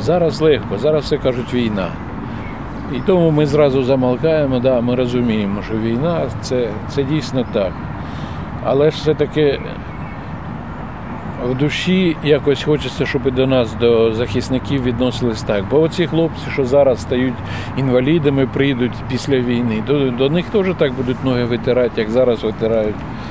Зараз легко, зараз все кажуть війна. І тому ми зразу замовкаємо, да, ми розуміємо, що війна це дійсно так. Але ж все-таки в душі якось хочеться, щоб і до нас, до захисників відносились так. Бо оці хлопці, що зараз стають інвалідами, прийдуть після війни, до них теж так будуть ноги витирати, як зараз витирають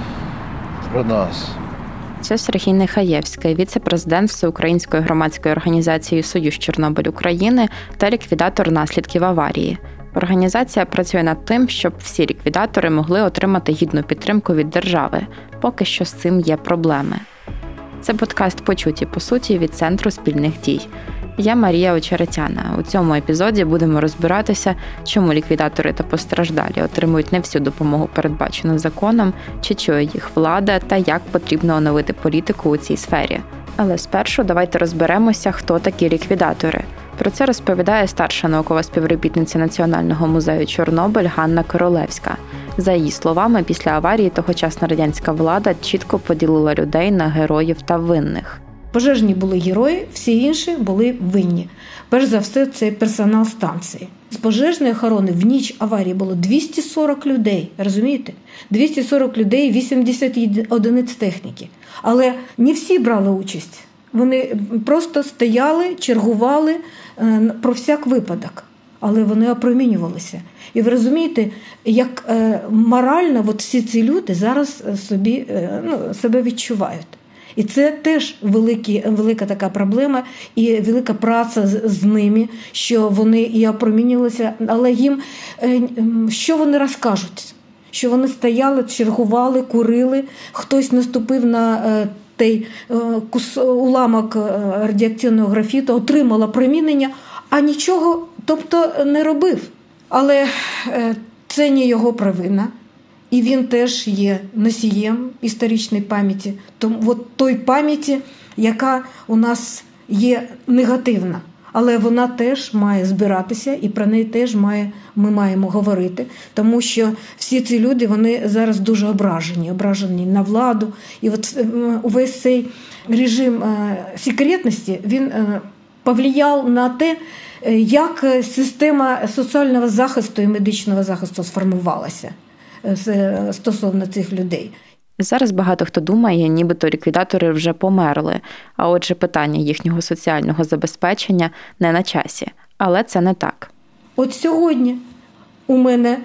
про нас. Це Сергій Нехаєвський, віце-президент Всеукраїнської громадської організації «Союз Чорнобиль України» та ліквідатор наслідків аварії. Організація працює над тим, щоб всі ліквідатори могли отримати гідну підтримку від держави. Поки що з цим є проблеми. Це подкаст «Почуті по суті» від Центру спільних дій. Я Марія Очеретяна. У цьому епізоді будемо розбиратися, чому ліквідатори та постраждалі отримують не всю допомогу, передбачену законом, чи чує їх влада та як потрібно оновити політику у цій сфері. Але спершу давайте розберемося, хто такі ліквідатори. Про це розповідає старша наукова співробітниця Національного музею Чорнобиль Ганна Королевська. За її словами, після аварії тогочасна радянська влада чітко поділила людей на героїв та винних. Пожежні були герої, всі інші були винні. Перш за все, це персонал станції. З пожежної охорони в ніч аварії було 240 людей, розумієте? 240 людей, 80 одиниць техніки. Але не всі брали участь. Вони просто стояли, чергували про всяк випадок. Але вони опромінювалися. І ви розумієте, як морально всі ці люди зараз себе відчувають. І це теж велика така проблема і велика праця з ними, що вони і опромінювалися, але їм, що вони розкажуть? Що вони стояли, чергували, курили, хтось наступив на той уламок радіоактивного графіту, отримав опромінення, а нічого, не робив. Але це не його провина. І він теж є носієм історичної пам'яті, той пам'яті, яка у нас є негативна. Але вона теж має збиратися, і про неї теж ми маємо говорити, тому що всі ці люди, вони зараз дуже ображені на владу. І увесь цей режим секретності, він повлияв на те, як система соціального захисту і медичного захисту сформувалася стосовно цих людей. Зараз багато хто думає, нібито ліквідатори вже померли, а отже питання їхнього соціального забезпечення не на часі. Але це не так. От сьогодні у мене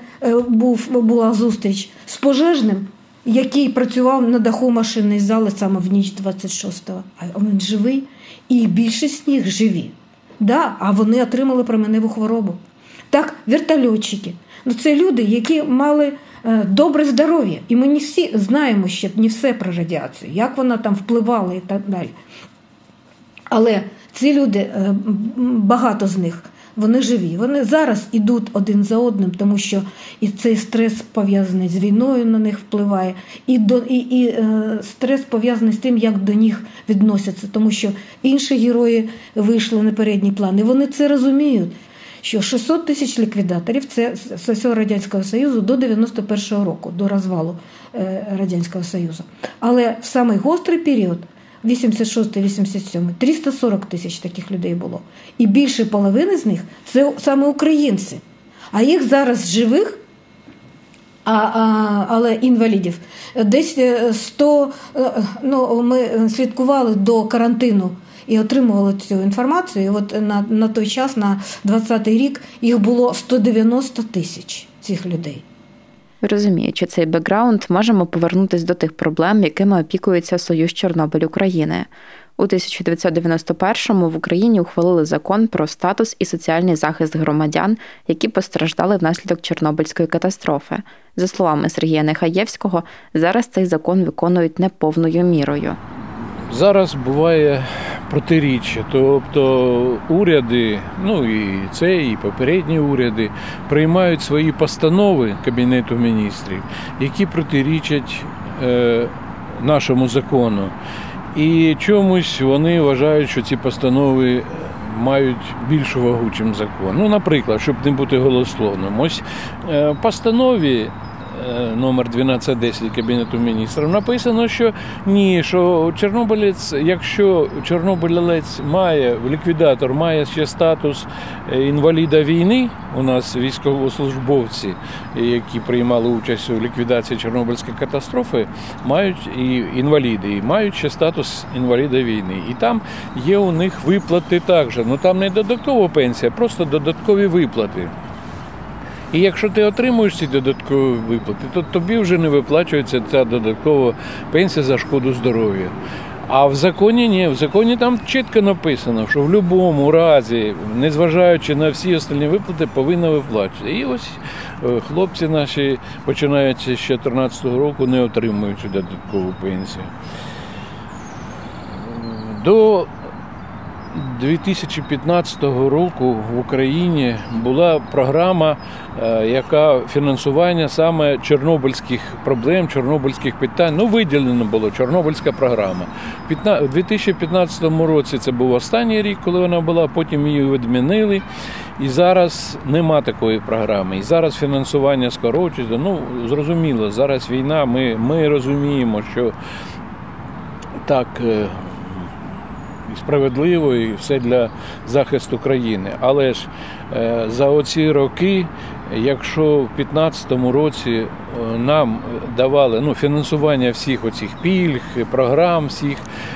була зустріч з пожежним, який працював на даху машинної зали саме в ніч 26-го. А він живий, і більшість з них живі. Да, а вони отримали променеву хворобу. Так, вертольотчики. Це люди, які мали добре здоров'я. І ми не всі знаємо ще не все про радіацію, як вона там впливала і так далі. Але ці люди, багато з них, вони живі. Вони зараз йдуть один за одним, тому що і цей стрес пов'язаний з війною на них впливає, і стрес пов'язаний з тим, як до них відносяться, тому що інші герої вийшли на передній план. І вони це розуміють, що 600 тисяч ліквідаторів – це з всього Радянського Союзу до 91-го року, до розвалу Радянського Союзу. Але в самий гострий період, 86-87, 340 тисяч таких людей було. І більше половини з них – це саме українці. А їх зараз живих, але інвалідів, десь 100, ми слідкували до карантину, і отримували цю інформацію. І от на той час, на 20-й рік, їх було 190 тисяч цих людей. Розуміючи цей бекграунд, можемо повернутися до тих проблем, якими опікується Союз Чорнобиль України. У 1991-му в Україні ухвалили закон про статус і соціальний захист громадян, які постраждали внаслідок Чорнобильської катастрофи. За словами Сергія Нехаєвського, зараз цей закон виконують не повною мірою. Зараз буває протиріччя, тобто уряди, і попередні уряди, приймають свої постанови Кабінету міністрів, які протирічать нашому закону. І чомусь вони вважають, що ці постанови мають більшу вагу, ніж закон. Наприклад, щоб не бути голословним. Ось в постанові номер 1210 Кабінету міністрів, написано, що ні, що чорнобилець, якщо чорнобилець має, ліквідатор має ще статус інваліда війни, у нас військовослужбовці, які приймали участь у ліквідації Чорнобильської катастрофи, мають і інваліди, і мають ще статус інваліда війни. І там є у них виплати також, ну там не додаткова пенсія, просто додаткові виплати. І якщо ти отримуєш ці додаткові виплати, то тобі вже не виплачується ця додаткова пенсія за шкоду здоров'я. А в законі ні, в законі там чітко написано, що в будь-якому разі, незважаючи на всі остальні виплати, повинна виплачувати. І ось хлопці наші, починаючи з 2014 року, не отримують цю додаткову пенсію. До 2015 року в Україні була програма, яка фінансування саме чорнобильських проблем, чорнобильських питань, виділено було Чорнобильська програма. У 2015 році це був останній рік, коли вона була, потім її відмінили, і зараз нема такої програми. І зараз фінансування скорочується. Зрозуміло, зараз війна, ми розуміємо, що так справедливо і все для захисту країни. Але ж за оці роки, якщо в 2015 році нам давали фінансування всіх оцих пільг, програм, всіх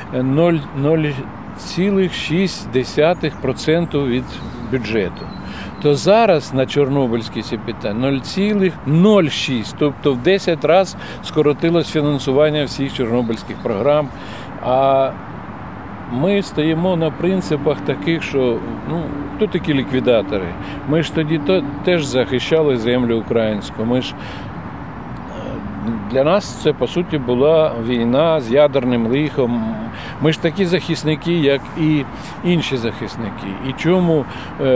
0,6% від бюджету, то зараз на чорнобильські ці питання 0,06%, тобто в 10 разів скоротилось фінансування всіх чорнобильських програм. А ми стоїмо на принципах таких, що, хто такі ліквідатори? Ми ж тоді теж захищали землю українську. Для нас це, по суті, була війна з ядерним лихом. Ми ж такі захисники, як і інші захисники. І чому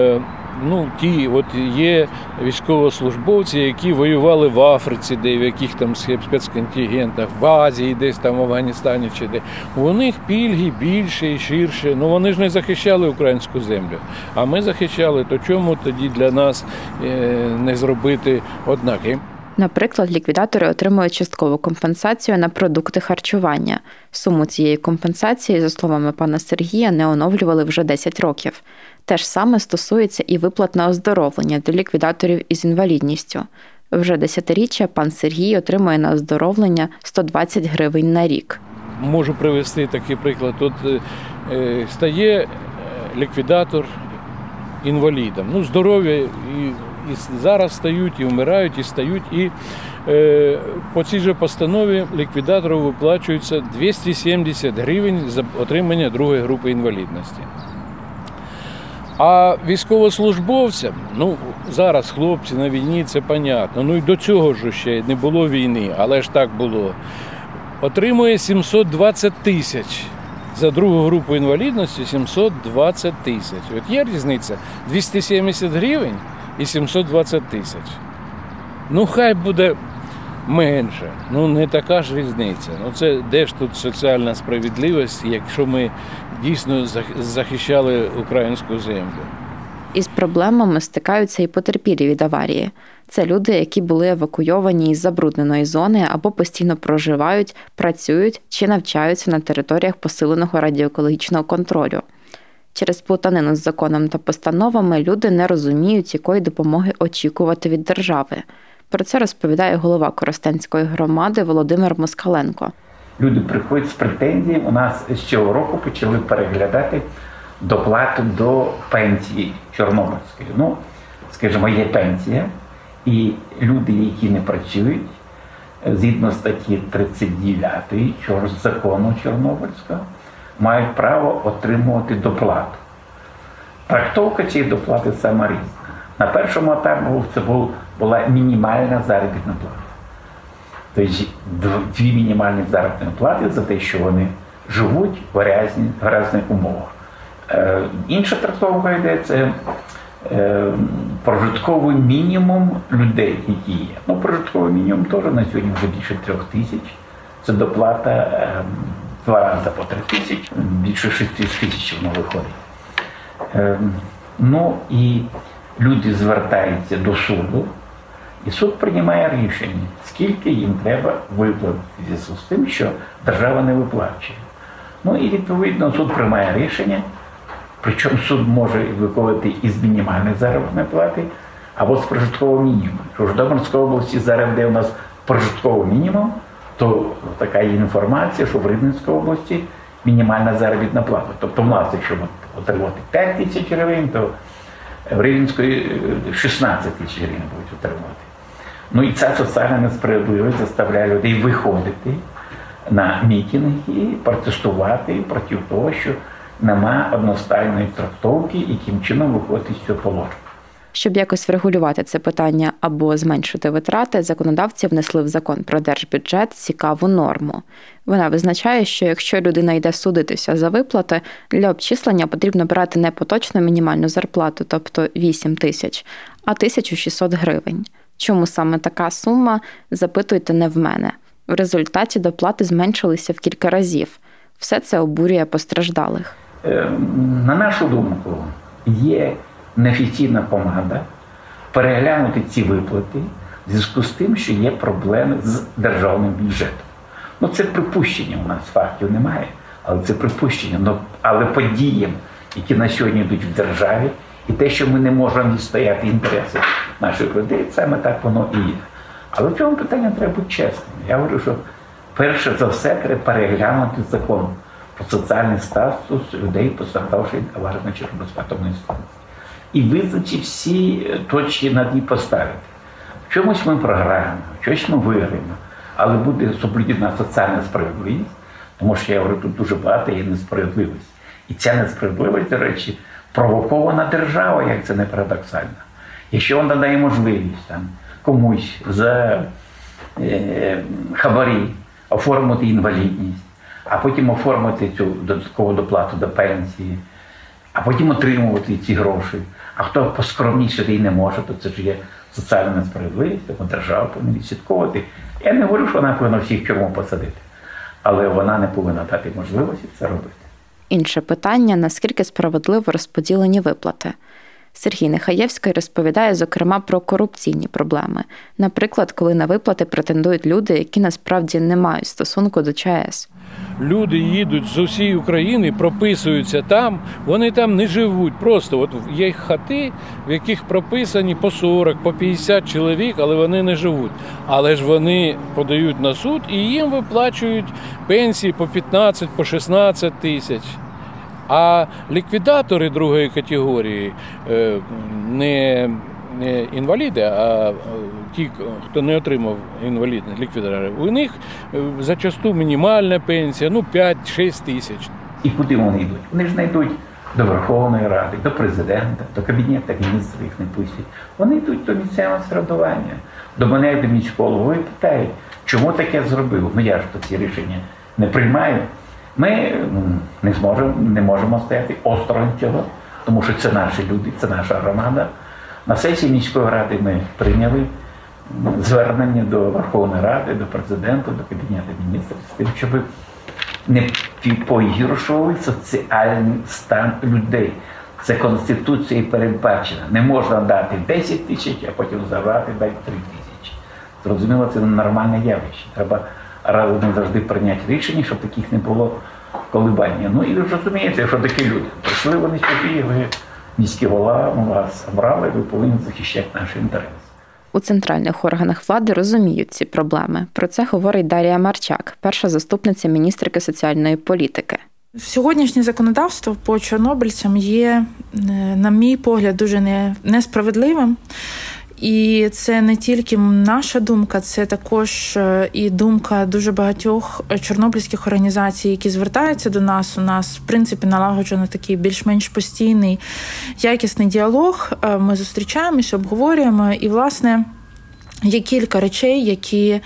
є військовослужбовці, які воювали в Африці, де в яких там спецконтингентах, в Азії, десь там в Афганістані чи де. У них пільги більше і ширше. Вони ж не захищали українську землю. А ми захищали. То чому тоді для нас не зробити однаке? Наприклад, ліквідатори отримують часткову компенсацію на продукти харчування. Суму цієї компенсації, за словами пана Сергія, не оновлювали вже 10 років. Те ж саме стосується і виплат на оздоровлення для ліквідаторів із інвалідністю. Вже десятиріччя пан Сергій отримує на оздоровлення 120 гривень на рік. Можу привести такий приклад. Тут стає ліквідатор інвалідом. Здоров'я і зараз стають, і вмирають, і стають. І по цій же постанові ліквідатору виплачується 270 гривень за отримання другої групи інвалідності. А військовослужбовцям, зараз хлопці на війні, це понятно, і до цього ж ще не було війни, але ж так було, отримує 720 тисяч. За другу групу інвалідності 720 тисяч. От є різниця 270 гривень і 720 тисяч. Хай буде менше, не така ж різниця. Це де ж тут соціальна справедливість, якщо ми дійсно захищали українську землю. Із проблемами стикаються і потерпілі від аварії. Це люди, які були евакуйовані із забрудненої зони або постійно проживають, працюють чи навчаються на територіях посиленого радіоекологічного контролю. Через плутанину з законом та постановами люди не розуміють, якої допомоги очікувати від держави. Про це розповідає голова Коростенської громади Володимир Москаленко. Люди приходять з претензіями. У нас з цього року почали переглядати доплату до пенсії чорнобильської. Скажімо, є пенсія, і люди, які не працюють, згідно статті 39 закону Чорнобильського, мають право отримувати доплату. Трактовка цієї доплати сама різна. На першому етапі це була мінімальна заробітна плата. Тобто дві мінімальні заробітні плати за те, що вони живуть в різних умовах. Інша трактовка йде, це прожитковий мінімум людей, які є. Прожитковий мінімум теж на сьогодні вже більше 3 тисяч. Це доплата 2 рази по 3 тисячі, більше 6 тисяч воно виходить. І люди звертаються до суду І суд приймає рішення, скільки їм треба виплатити в зв'язку з тим, що держава не виплачує. Ну і відповідно суд приймає рішення, причому суд може виконувати із мінімальної заробітної плати або з прожиткового мінімуму. Що в Житомирській області зараз, де у нас прожитковий мінімум, то така є інформація, що в Рівненській області мінімальна заробітна плата. Тобто в нас, якщо отримати 5 тисяч гривень, то в Рівненській 16 тисяч гривень будуть отримувати. Ну і ця соціальна несправедливість заставляє людей виходити на мітинги і протестувати проти того, що нема одностайної трактовки, яким чином виходити з цього положення. Щоб якось врегулювати це питання або зменшити витрати, законодавці внесли в закон про держбюджет цікаву норму. Вона визначає, що якщо людина йде судитися за виплати, для обчислення потрібно брати не поточну мінімальну зарплату, тобто 8 тисяч, а 1600 гривень. Чому саме така сума, запитуйте не в мене. В результаті доплати зменшилися в кілька разів. Все це обурює постраждалих. На нашу думку, є неофіційна команда переглянути ці виплати в зв'язку з тим, що є проблеми з державним бюджетом. Ну, це припущення, у нас фактів немає, але це припущення. Але по діям, які на сьогодні йдуть в державі, і те, що ми не можемо відстояти інтереси наших людей, саме так воно і є. Але в цьому питанні треба бути чесним. Я говорю, що перше за все треба переглянути закон про соціальний статус людей, постраждавших аварійно Чорнобильської атомної станції. І визначити всі точки над ній поставити. В чомусь ми програємо, в чомусь ми виграємо, але буде соблюдена соціальна справедливість, тому що, я говорю, тут дуже багато є несправедливості. І ця несправедливість, до речі, провокована держава, як це не парадоксально. Якщо вона дає можливість там, комусь за хабарі оформити інвалідність, а потім оформити цю додаткову доплату до пенсії, а потім отримувати ці гроші. А хто поскромніше і не може, то це ж є соціальна несправедливість, тому держава повинна відслідковувати. Я не говорю, що вона повинна всіх в тюрму посадити, але вона не повинна дати можливості це робити. Інше питання – наскільки справедливо розподілені виплати. Сергій Нехаєвський розповідає, зокрема, про корупційні проблеми. Наприклад, коли на виплати претендують люди, які насправді не мають стосунку до ЧАЕС. Люди їдуть з усієї України, прописуються там, вони там не живуть. Просто от є хати, в яких прописані по 40, по 50 чоловік, але вони не живуть. Але ж вони подають на суд і їм виплачують пенсії по 15, по 16 тисяч. А ліквідатори другої категорії, не інваліди, а ті, хто не отримав інвалідність, ліквідатори, у них зачасту мінімальна пенсія, 5-6 тисяч. І куди вони йдуть? Вони ж не йдуть до Верховної Ради, до президента, до Кабінету міністрів, їх не пустять. Вони йдуть до місцевого самоврядування, до мене, до міського голови, і питають, чому таке зробив? Я ж ці рішення не приймаю. Ми не можемо стояти осторонь цього, тому що це наші люди, це наша громада. На сесії міської ради ми прийняли звернення до Верховної Ради, до президента, до Кабінету міністрів з тим, щоб не погіршували соціальний стан людей. Це Конституцією передбачено. Не можна дати 10 тисяч, а потім забрати дати 3 тисячі. Зрозуміло, це нормальне явище. Треба разом завжди прийняти рішення, щоб таких не було колебання. Ну і розумієте, що такі люди. Прийшли вони сюди, ви міський голова, ми вас обрали, ви повинні захищати наші інтереси. У центральних органах влади розуміють ці проблеми. Про це говорить Дар'я Марчак, перша заступниця міністерки соціальної політики. Сьогоднішнє законодавство по чорнобильцям є, на мій погляд, дуже несправедливим. І це не тільки наша думка, це також і думка дуже багатьох чорнобильських організацій, які звертаються до нас. У нас, в принципі, налагоджено такий більш-менш постійний, якісний діалог. Ми зустрічаємося, обговорюємо. І, власне, є кілька речей, які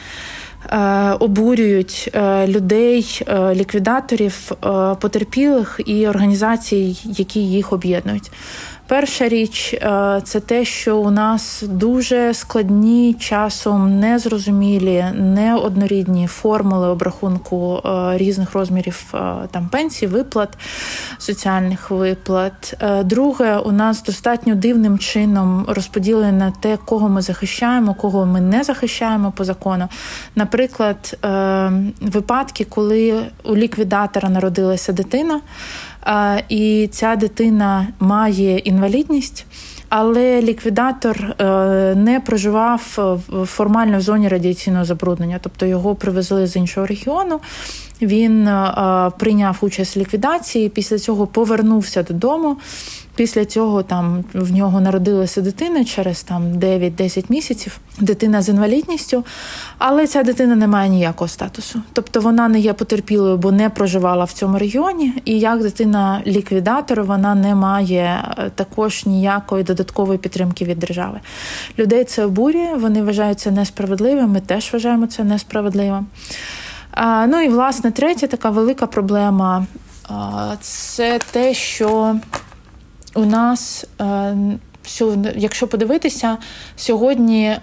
обурюють людей, ліквідаторів, потерпілих і організацій, які їх об'єднують. Перша річ – це те, що у нас дуже складні, часом незрозумілі, неоднорідні формули обрахунку різних розмірів там пенсій, виплат, соціальних виплат. Друге, у нас достатньо дивним чином розподілено те, кого ми захищаємо, кого ми не захищаємо по закону. Наприклад, випадки, коли у ліквідатора народилася дитина, і ця дитина має інвалідність, але ліквідатор не проживав формально в зоні радіаційного забруднення, тобто його привезли з іншого регіону, він прийняв участь в ліквідації, після цього повернувся додому, після цього там в нього народилася дитина через там 9-10 місяців, дитина з інвалідністю, але ця дитина не має ніякого статусу. Тобто вона не є потерпілою, бо не проживала в цьому регіоні, і як дитина ліквідатора вона не має також ніякої додаткової підтримки від держави. Людей це обурює, вони вважають це несправедливим, ми теж вважаємо це несправедливим. Ну і, власне, третя така велика проблема – це те, що у нас, якщо подивитися, сьогодні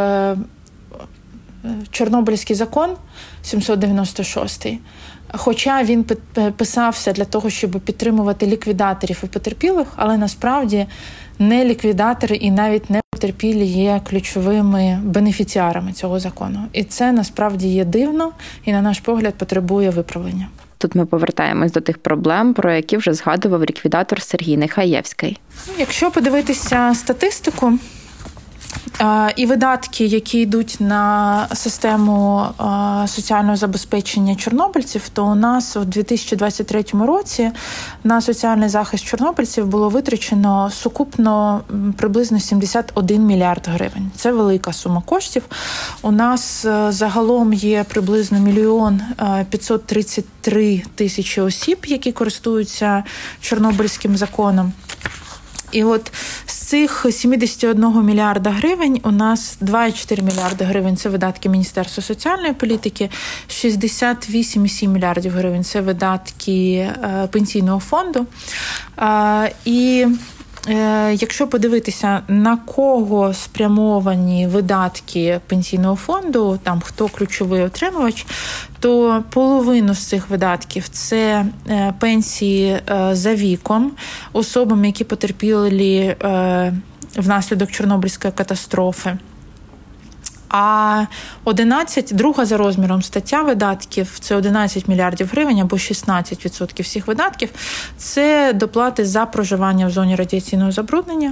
Чорнобильський закон 796, хоча він писався для того, щоб підтримувати ліквідаторів і потерпілих, але насправді не ліквідатори і навіть не потерпілі є ключовими бенефіціарами цього закону. І це насправді є дивно і, на наш погляд, потребує виправлення. Тут ми повертаємось до тих проблем, про які вже згадував ліквідатор Сергій Нехаєвський. Якщо подивитися статистику і видатки, які йдуть на систему соціального забезпечення чорнобильців, то у нас у 2023 році на соціальний захист чорнобильців було витрачено сукупно приблизно 71 мільярд гривень. Це велика сума коштів. У нас загалом є приблизно 1 533 тисячі осіб, які користуються Чорнобильським законом. І от з цих 71 мільярда гривень у нас 2,4 мільярди гривень – це видатки Міністерства соціальної політики, 68,7 мільярдів гривень – це видатки Пенсійного фонду. І якщо подивитися, на кого спрямовані видатки Пенсійного фонду, там хто ключовий отримувач, то половину з цих видатків – це пенсії за віком, особам, які потерпіли внаслідок Чорнобильської катастрофи. А друга за розміром стаття видатків – це 11 мільярдів гривень або 16% всіх видатків – це доплати за проживання в зоні радіаційного забруднення,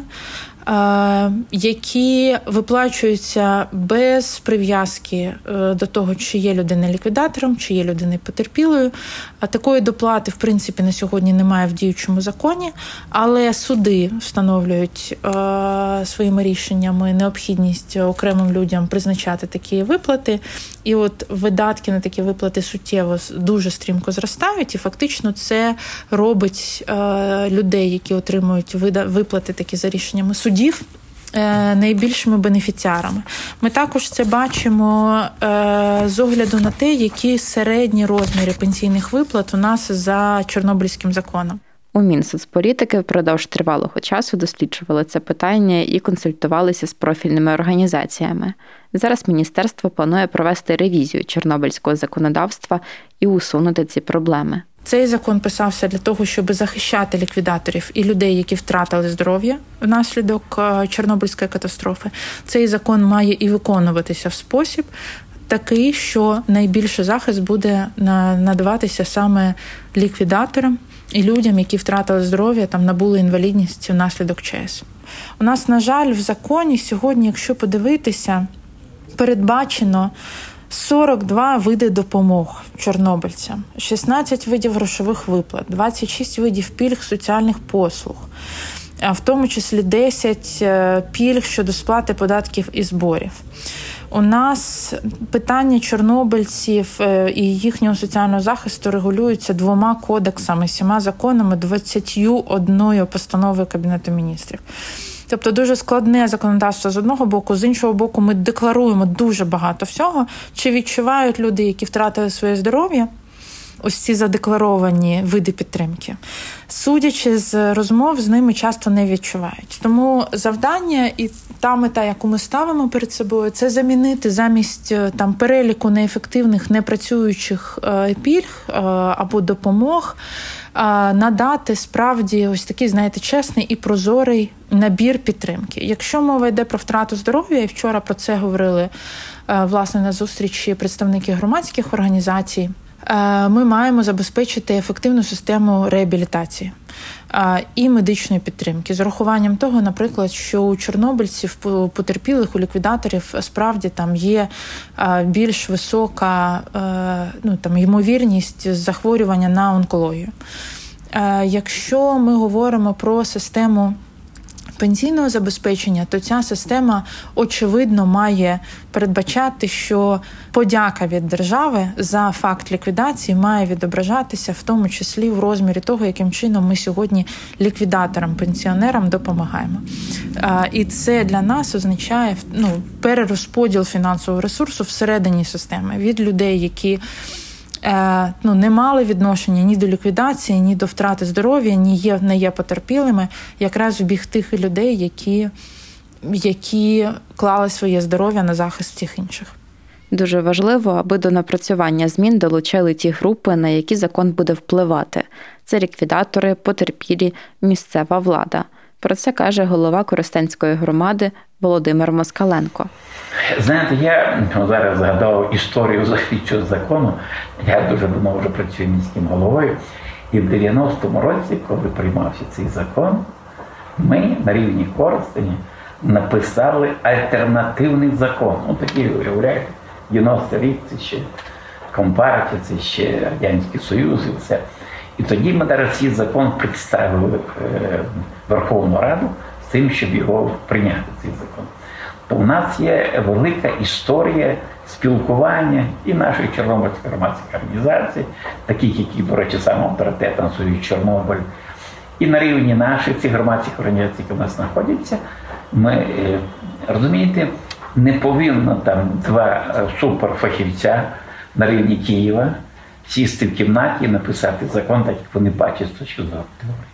які виплачуються без прив'язки до того, чи є людина ліквідатором, чи є людина потерпілою. Такої доплати, в принципі, на сьогодні немає в діючому законі, але суди встановлюють своїми рішеннями необхідність окремим людям призначати такі виплати. І от видатки на такі виплати суттєво дуже стрімко зростають, і фактично це робить людей, які отримують виплати такі за рішеннями судів, найбільшими бенефіціарами. Ми також це бачимо з огляду на те, які середні розміри пенсійних виплат у нас за Чорнобильським законом. У Мінсоцполітики впродовж тривалого часу досліджували це питання і консультувалися з профільними організаціями. Зараз міністерство планує провести ревізію чорнобильського законодавства і усунути ці проблеми. Цей закон писався для того, щоб захищати ліквідаторів і людей, які втратили здоров'я внаслідок Чорнобильської катастрофи. Цей закон має і виконуватися в спосіб такий, що найбільший захист буде надаватися саме ліквідаторам і людям, які втратили здоров'я, там набули інвалідність внаслідок ЧС. У нас, на жаль, в законі сьогодні, якщо подивитися, передбачено 42 види допомог чорнобильцям, 16 видів грошових виплат, 26 видів пільг соціальних послуг, а в тому числі 10 пільг щодо сплати податків і зборів. У нас питання чорнобильців і їхнього соціального захисту регулюються 2 кодексами, 7 законами, 21 постановою Кабінету міністрів. Тобто дуже складне законодавство з одного боку, з іншого боку ми декларуємо дуже багато всього. Чи відчувають люди, які втратили своє здоров'я, ось ці задекларовані види підтримки. Судячи з розмов, з ними часто не відчувають. Тому завдання і та мета, яку ми ставимо перед собою, це замінити замість там переліку неефективних, непрацюючих пільг або допомог, надати справді ось такий, знаєте, чесний і прозорий набір підтримки. Якщо мова йде про втрату здоров'я, і вчора про це говорили, власне, на зустрічі представники громадських організацій, ми маємо забезпечити ефективну систему реабілітації і медичної підтримки. З урахуванням того, наприклад, що у чорнобильців, потерпілих, у ліквідаторів справді там є більш висока ймовірність захворювання на онкологію. Якщо ми говоримо про систему пенсійного забезпечення, то ця система, очевидно, має передбачати, що подяка від держави за факт ліквідації має відображатися в тому числі в розмірі того, яким чином ми сьогодні ліквідаторам, пенсіонерам допомагаємо. І це для нас означає перерозподіл фінансового ресурсу всередині системи від людей, які не мали відношення ні до ліквідації, ні до втрати здоров'я, не є потерпілими, якраз в бік тих людей, які клали своє здоров'я на захист всіх інших. Дуже важливо, аби до напрацювання змін долучали ті групи, на які закон буде впливати. Це ліквідатори, потерпілі, місцева влада. Про це каже голова Коростенської громади Володимир Москаленко. Знаєте, я зараз згадав історію цього закону. Я дуже давно вже працюю міським головою. І в 90-му році, коли приймався цей закон, ми на рівні Коростені написали альтернативний закон. Такий, уявляєте, 90-й рік, це ще Компартія, це ще Радянський Союз і все. І тоді ми зараз цей закон представили в Верховну Раду з тим, щоб його прийняти, цей закон. То у нас є велика історія спілкування і нашої Чорнобильської громадської організації, таких, які, до речі, саме авторитетом Союз Чорнобиль, і на рівні наших цих громадських організацій, які в нас знаходяться, ми, розумієте, не повинно там два суперфахівця на рівні Києва сісти в кімнаті і написати закон, так як вони бачать з точки зору теорії.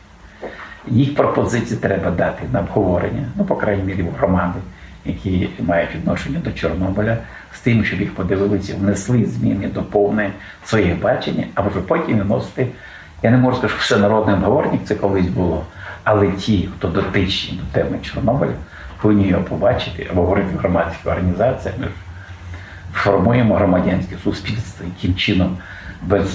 Їх пропозиції треба дати на обговорення, по крайній мірі, в громади, які мають відношення до Чорнобиля, з тим, щоб їх подивилися, внесли зміни, доповнення своє бачення, а вже потім виносити. Я не можу сказати, що всенародне обговорення, це колись було, але ті, хто дотичні до теми Чорнобиля, повинні його побачити, або говорити в громадських організаціях. Ми формуємо громадянське суспільство, яким чином без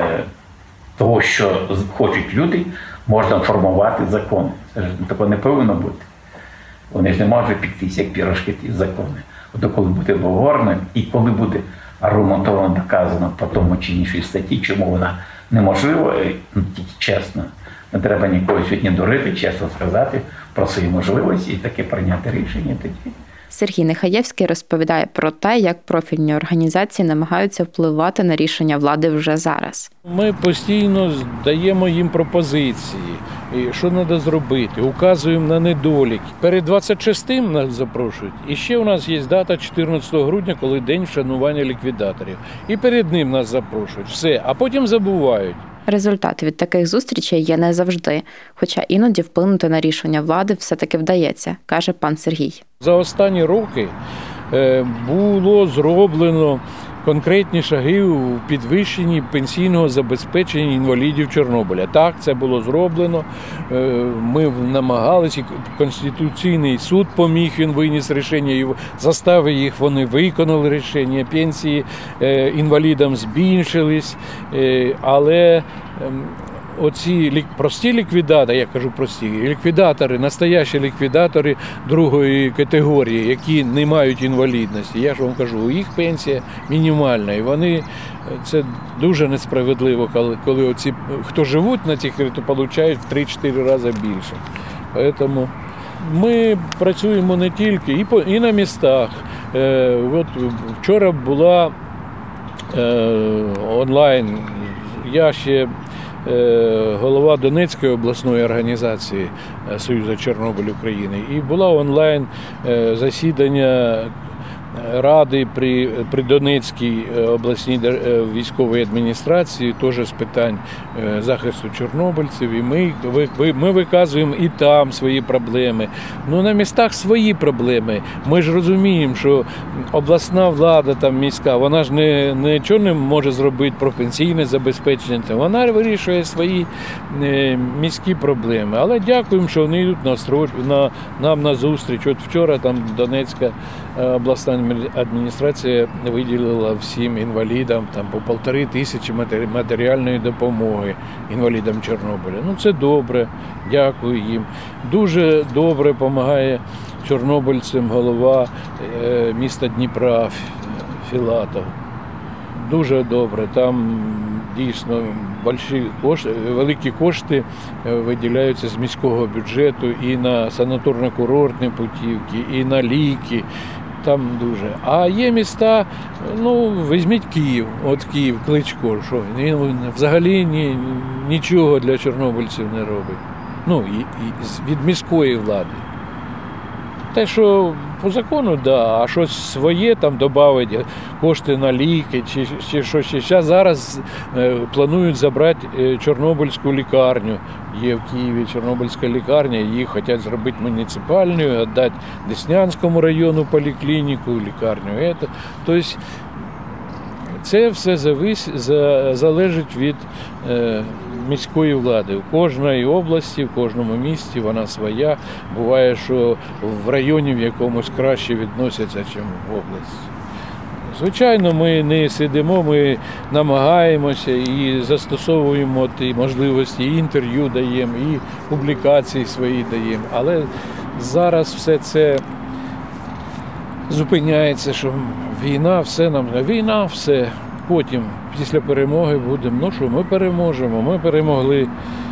того, що хочуть люди, можна формувати закони. Це ж такого не повинно бути. Вони ж не можуть піктися, як пірожки, ті закони. От коли буде обговорено, і коли буде аргументовано доказано по тому чи іншій статті, чому вона неможлива, тільки чесно. Не треба нікого сьогодні дурити, чесно сказати про свої можливості і таке прийняти рішення тоді. Сергій Нехаєвський розповідає про те, як профільні організації намагаються впливати на рішення влади вже зараз. Ми постійно даємо їм пропозиції, що треба зробити, указуємо на недоліки. Перед 26-м нас запрошують. І ще у нас є дата 14 грудня, коли день вшанування ліквідаторів. І перед ним нас запрошують. Все, а потім забувають. Результати від таких зустрічей є не завжди, хоча іноді вплинути на рішення влади все-таки вдається, каже пан Сергій. За останні роки було зроблено конкретні шаги у підвищенні пенсійного забезпечення інвалідів Чорнобиля. Так, це було зроблено. Ми намагалися, Конституційний суд поміг, він виніс рішення, заставив їх, вони виконали рішення, пенсії інвалідам збільшились, але оці прості ліквідатори, я кажу прості, ліквідатори, настоящі ліквідатори другої категорії, які не мають інвалідності, я ж вам кажу, у їх пенсія мінімальна, і вони, це дуже несправедливо, коли оці, хто живуть на цих, то отримують в 3-4 рази більше. Тому ми працюємо не тільки, і на містах. От вчора була онлайн, я ще голова Донецької обласної організації Союзу Чорнобиль України. І була онлайн засідання ради при Донецькій обласній військовій адміністрації теж з питань захисту чорнобильців. І ми виказуємо і там свої проблеми. Ну, на містах свої проблеми. Ми ж розуміємо, що обласна влада, там міська, вона ж нічого не може зробити про пенсійне забезпечення. Вона вирішує свої міські проблеми. Але дякуємо, що вони йдуть нам на зустріч. От вчора там Донецька обласна адміністрація виділила всім інвалідам там по 1500 матеріальної допомоги інвалідам Чорнобиля. Ну, це добре, дякую їм. Дуже добре допомагає чорнобильцям голова міста Дніпра Філатов. Дуже добре. Там дійсно великі кошти виділяються з міського бюджету і на санаторно-курортні путівки, і на ліки. Там дуже. А є міста, ну, візьміть Київ, от Київ, Кличко, що він взагалі нічого для чорнобильців не робить. Ну, від міської влади. Те, що по закону, да, а щось своє там додати, кошти на ліки чи щось ще. Зараз планують забрати Чорнобильську лікарню. Є в Києві Чорнобильська лікарня, її хочуть зробити муніципальною, віддати Деснянському району поліклініку, лікарню. Тобто це все залежить від міської влади. В кожній області, в кожному місті вона своя. Буває, що в районі в якомусь краще відносяться, ніж в області. Звичайно, ми не сидимо, ми намагаємося і застосовуємо ті можливості, і інтерв'ю даємо, і публікації свої даємо. Але зараз все це зупиняється, що війна, все. Потім, після перемоги будемо, ну що, ми переможемо. Ми перемогли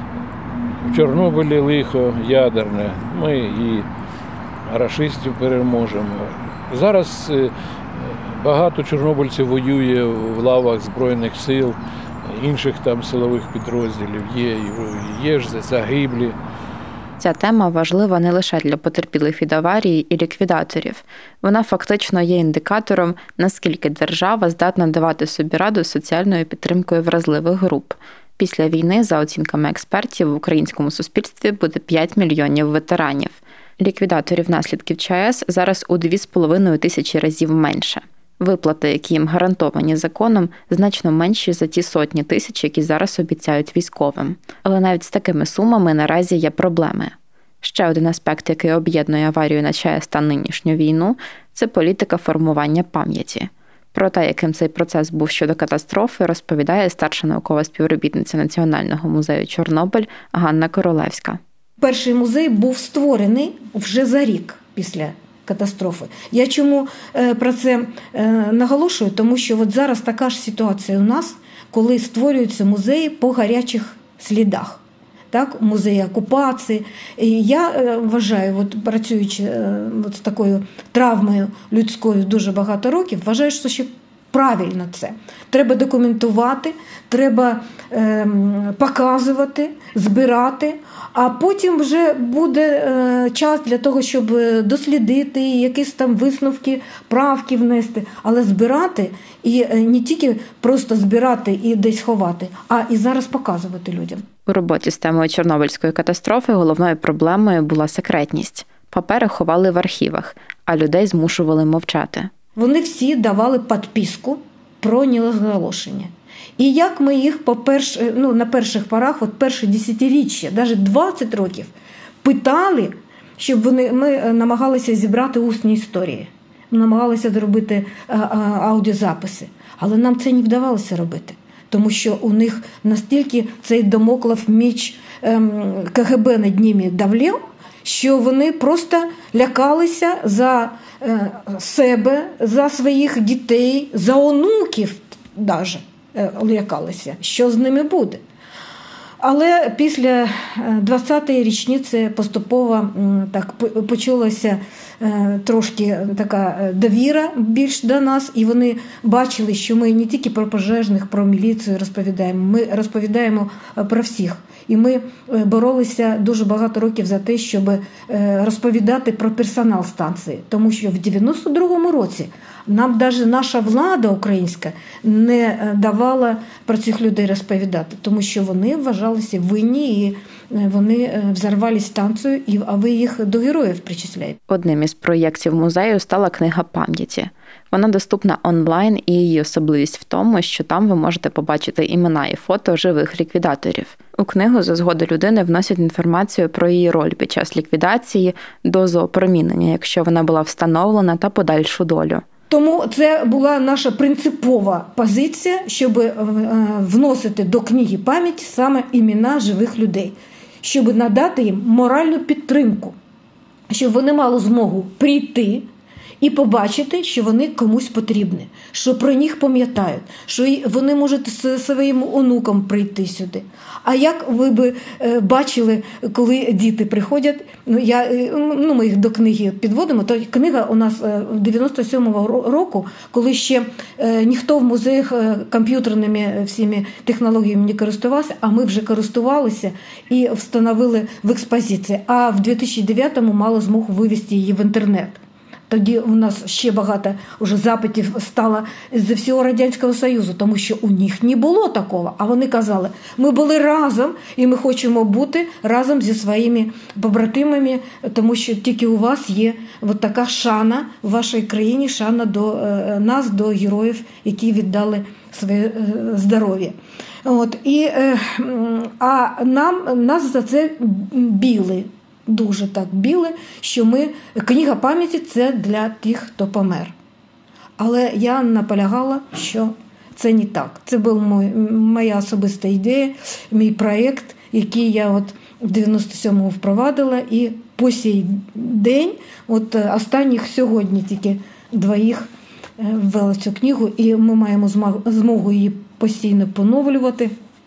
в Чорнобилі лихо ядерне, ми і рашистів переможемо. Зараз багато чорнобильців воює в лавах Збройних сил, інших там силових підрозділів є ж загиблі. Ця тема важлива не лише для потерпілих від аварії і ліквідаторів. Вона фактично є індикатором, наскільки держава здатна давати собі раду з соціальною підтримкою вразливих груп. Після війни, за оцінками експертів, в українському суспільстві буде 5 мільйонів ветеранів. Ліквідаторів наслідків ЧАЕС зараз у 2,5 тисячі разів менше. Виплати, які їм гарантовані законом, значно менші за ті сотні тисяч, які зараз обіцяють військовим. Але навіть з такими сумами наразі є проблеми. Ще один аспект, який об'єднує аварію на ЧАЕС та нинішню війну – це політика формування пам'яті. Про те, яким цей процес був щодо катастрофи, розповідає старша наукова співробітниця Національного музею Чорнобиль Ганна Королевська. Перший музей був створений вже за рік після катастрофи. Я чому про це наголошую? Тому що от зараз така ж ситуація у нас, коли створюються музеї по гарячих слідах. Так, музеї окупації. І я вважаю, от працюючи от з такою травмою людською дуже багато років, вважаю, що ще правильно це. Треба документувати, треба показувати, збирати, а потім вже буде час для того, щоб дослідити, якісь там висновки, правки внести, але збирати і не тільки просто збирати і десь ховати, а і зараз показувати людям. У роботі з темою Чорнобильської катастрофи головною проблемою була секретність. Папери ховали в архівах, а людей змушували мовчати. Вони всі давали підписку про нерозголошення. І як ми їх на перших порах, от перше десятиріччя, навіть 20 років, питали, щоб ми намагалися зібрати усні історії, намагалися зробити аудіозаписи. Але нам це не вдавалося робити, тому що у них настільки цей дамоклов меч КГБ над ними давлів, що вони просто лякалися за себе, за своїх дітей, за онуків навіть лякалися, що з ними буде. Але після 20-ї річниці поступово так почалася трошки така довіра більш до нас, і вони бачили, що ми не тільки про пожежних, про міліцію розповідаємо, ми розповідаємо про всіх. І ми боролися дуже багато років за те, щоб розповідати про персонал станції, тому що в 92-му році Нам навіть наша влада українська не давала про цих людей розповідати, тому що вони вважалися винні і вони взорвали станцію, а ви їх до героїв причисляєте. Одним із проєктів музею стала книга пам'яті. Вона доступна онлайн, і її особливість в тому, що там ви можете побачити імена і фото живих ліквідаторів. У книгу за згоди людини вносять інформацію про її роль під час ліквідації, дозу опромінення, якщо вона була встановлена, та подальшу долю. Тому це була наша принципова позиція, щоб вносити до книги пам'яті саме імена живих людей, щоб надати їм моральну підтримку, щоб вони мали змогу прийти і побачити, що вони комусь потрібні, що про них пам'ятають, що вони можуть зі своїм онуком прийти сюди. А як ви б бачили, коли діти приходять, ми їх до книги підводимо, то книга у нас 97-го року, коли ще ніхто в музеях комп'ютерними всіми технологіями не користувався, а ми вже користувалися і встановили в експозиції. А в 2009-му мали змогу вивести її в інтернет. Тоді у нас ще багато вже запитів стало з всього Радянського Союзу, тому що у них не було такого. А вони казали, ми були разом і ми хочемо бути разом зі своїми побратимами, тому що тільки у вас є от така шана в вашій країні, шана до нас, до героїв, які віддали своє здоров'я. Нас за це били. Дуже так біли, що книга пам'яті – це для тих, хто помер. Але я наполягала, що це не так. Це була моя особиста ідея, мій проєкт, який я в 97-му впровадила. І по сей день, останніх сьогодні тільки двоїх ввела цю книгу, і ми маємо змогу її постійно поновлювати.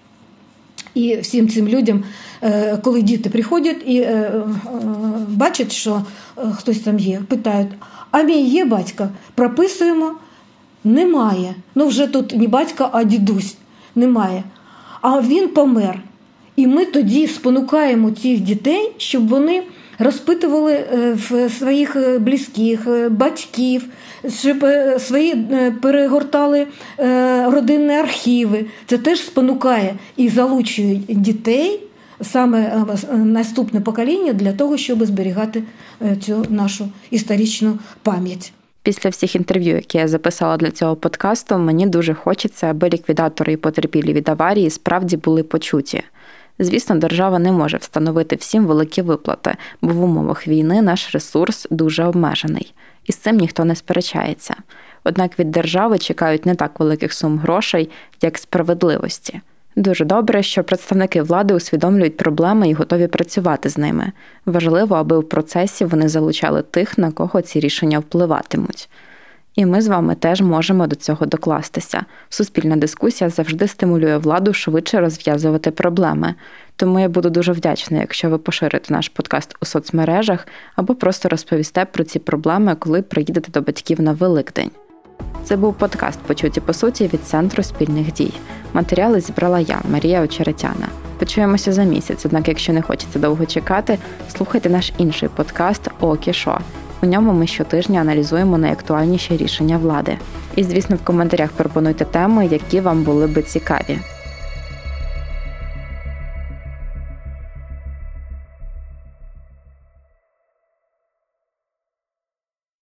І всім цим людям, коли діти приходять і бачать, що хтось там є, питають, а мій є батько? Прописуємо? Немає. Вже тут не батько, а дідусь. Немає. А він помер. І ми тоді спонукаємо цих дітей, щоб вони розпитували в своїх близьких, батьків, щоб свої перегортали родинні архіви. Це теж спонукає і залучує дітей, саме наступне покоління, для того, щоб зберігати цю нашу історичну пам'ять. Після всіх інтерв'ю, які я записала для цього подкасту, мені дуже хочеться, аби ліквідатори і потерпілі від аварії справді були почуті. Звісно, держава не може встановити всім великі виплати, бо в умовах війни наш ресурс дуже обмежений. І з цим ніхто не сперечається. Однак від держави чекають не так великих сум грошей, як справедливості. Дуже добре, що представники влади усвідомлюють проблеми і готові працювати з ними. Важливо, аби у процесі вони залучали тих, на кого ці рішення впливатимуть. І ми з вами теж можемо до цього докластися. Суспільна дискусія завжди стимулює владу швидше розв'язувати проблеми. Тому я буду дуже вдячна, якщо ви поширите наш подкаст у соцмережах або просто розповісте про ці проблеми, коли приїдете до батьків на Великдень. Це був подкаст «Почуті по суті» від Центру спільних дій. Матеріали зібрала я, Марія Очеретяна. Почуємося за місяць, однак якщо не хочеться довго чекати, слухайте наш інший подкаст «Окі Шо». У ньому ми щотижня аналізуємо найактуальніші рішення влади. І, звісно, в коментарях пропонуйте теми, які вам були би цікаві.